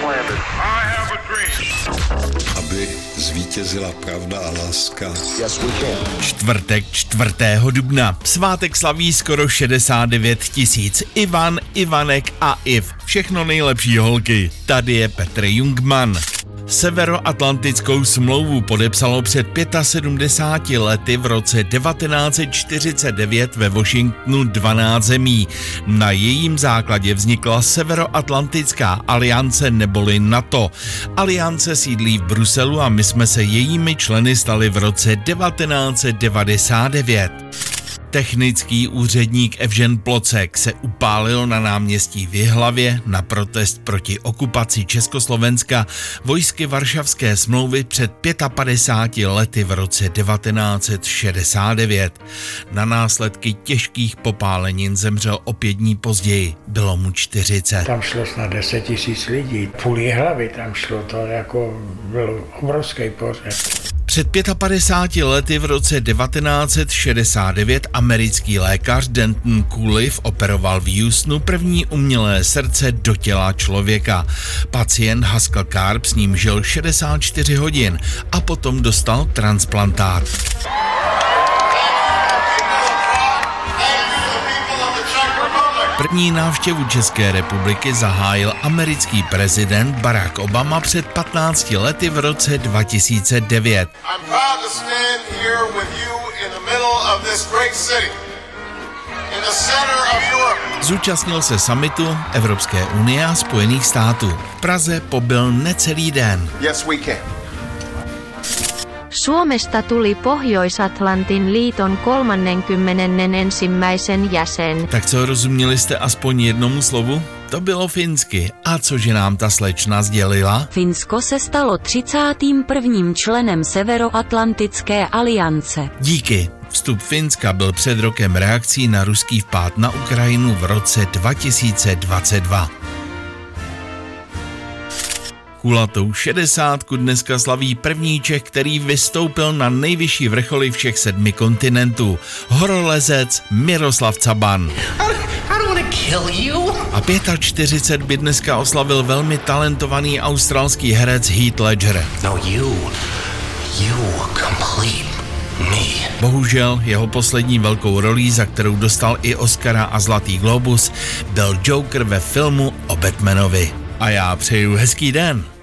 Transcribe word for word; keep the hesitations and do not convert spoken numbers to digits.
Aby zvítězila pravda a láska. Yes, we can. Čtvrtek čtvrtého dubna. Svátek slaví skoro šedesát devět tisíc. Ivan, Ivanek a Iv. Všechno nejlepší holky. Tady je Petr Jungmann. Severoatlantickou smlouvu podepsalo před sedmdesáti pěti lety v roce devatenáct set čtyřicet devět ve Washingtonu dvanáct zemí. Na jejím základě vznikla Severoatlantická aliance neboli NATO. Aliance sídlí v Bruselu a my jsme se jejími členy stali v roce devatenáct set devadesát devět. Technický úředník Evžen Plocek se upálil na náměstí v Jihlavě na protest proti okupaci Československa vojsky Varšavské smlouvy před padesát pěti lety v roce devatenáct set šedesát devět. Na následky těžkých popálenin zemřel o pět dní později, bylo mu čtyřicet. Tam šlo snad deset tisíc lidí, půl Jihlavy tam šlo, to jako byl obrovský pořad. Před padesát pěti lety v roce devatenáct set šedesát devět americký lékař Denton Coolidge operoval v Houstonu první umělé srdce do těla člověka. Pacient Haskell Karp s ním žil šedesát čtyři hodin a potom dostal transplantát. První návštěvu České republiky zahájil americký prezident Barack Obama před patnácti lety v roce dva tisíce devět. Zúčastnil se summitu Evropské unie a Spojených států. V Praze pobyl necelý den. Yes, we can. Suomesta tuli Pohjois-Atlantin liiton kolmannenkymmenennensimmäisen jäsen. Tak co, rozuměli jste aspoň jednomu slovu? To bylo finsky. A cože nám ta slečna sdělila? Finsko se stalo třicátým prvním členem Severoatlantické aliance. Díky. Vstup Finska byl před rokem reakcí na ruský vpád na Ukrajinu v roce dva tisíce dvacet dva. Kulatou šedesátku dneska slaví první Čech, který vystoupil na nejvyšší vrcholy všech sedmi kontinentů. Horolezec Miroslav Caban. A čtyřicet pět by dneska oslavil velmi talentovaný australský herec Heath Ledger. No, you, you complete me. Bohužel jeho poslední velkou rolí, za kterou dostal i Oscara a Zlatý glóbus, byl Joker ve filmu o Batmanovi. A já přeju hezký den.